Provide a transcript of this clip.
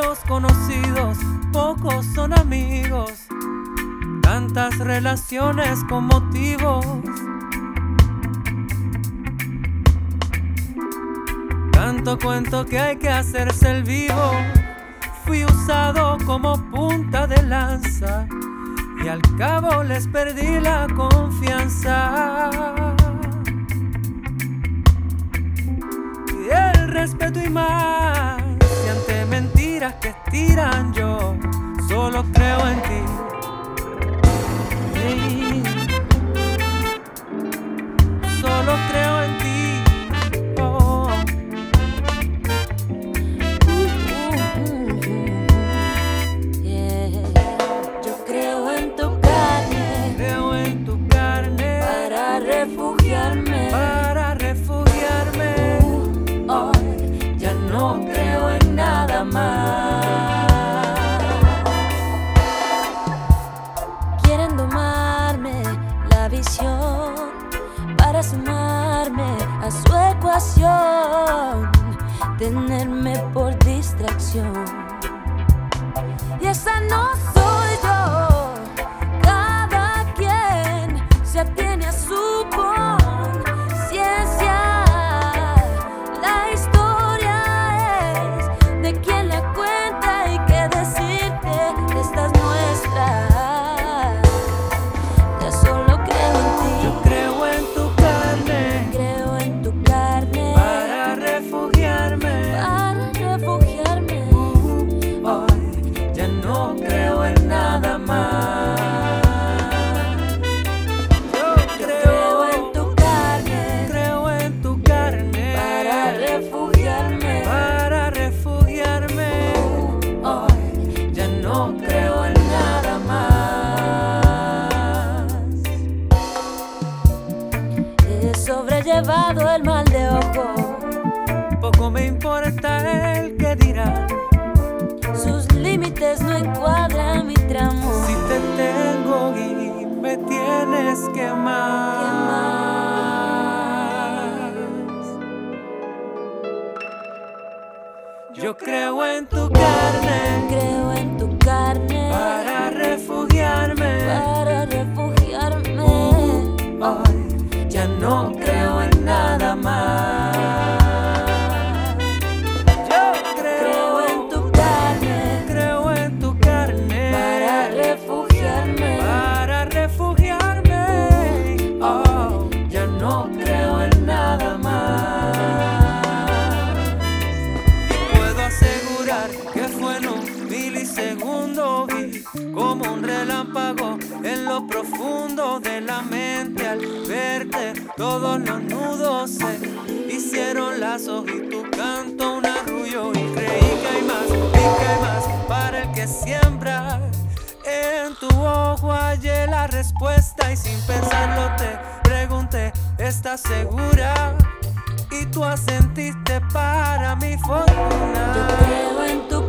Tantos conocidos, pocos son amigos. Tantas relaciones con motivos. Tanto cuento que hay que hacerse el vivo. Fui usado como punta de lanza y al cabo les perdí la confianza. Y el respeto y más, y ante mentiras que estiran yo solo creo en ti. Sí. Solo creo en ti. Oh. Yeah. Yo creo en tu carne. Creo en tu carne. Para refugiarme. Para refugiarme. Hoy ya no creo en nada más. Quieren domarme la visión para sumarme a su ecuación, tenerme por distracción. Y esa no soy yo. Cada quien se atiene a su conciencia. La historia es de quien la cuenta y qué decirte, esta es nuestra. Ya solo creo en ti. Yo creo en tu carne. Creo en tu carne. Para refugiarme. Para refugiarme. Hoy ya no creo en nada más. Yo Creo en tu carne. creo en tu carne. Para refugiarme. Para refugiarme. Hoy Ya no creo en nada más. he sobrellevado el mal de ojo. Poco me importa el que dirán. Sus límites no encuadran mi tramo. Si te tengo y me tienes que amar. Yo creo en tu carne. Creo en tu carne. Para refugiarme. Para refugiarme. Hoy ya no creo en nada más. Yo Creo en tu carne. creo en tu carne. Para refugiarme. Para refugiarme. Oh, ya no creo en nada más. Puedo asegurar que fue en un milisegundo. Vi como un relámpago en lo profundo de la mente. Al verte todos los nudos se hicieron lazos y tu canto un arrullo. Y creí que hay más, vi que hay más para el que siembra. En tu ojo hallé la respuesta y sin pensarlo te pregunté, ¿estás segura? Y tú asentiste para mi fortuna. Yo creo en tu